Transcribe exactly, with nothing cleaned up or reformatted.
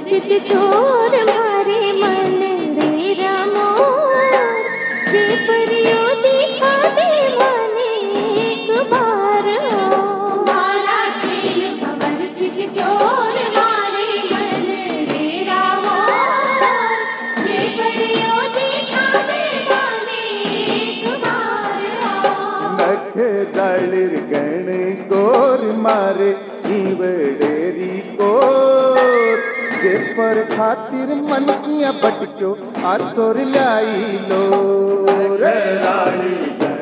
चित चोर मारे मन रे रामोर जे परियो दिखा दे माने एक बार मारा खेल खबर चित चोर मारे मन रे रामोर जे परियो दिखा दे माने एक बार नख दालिर गण गोर मारे ईवड़ेरी कोर जे पर खातिर मन किया बटक्यो आतोर लाई लो रे रानी।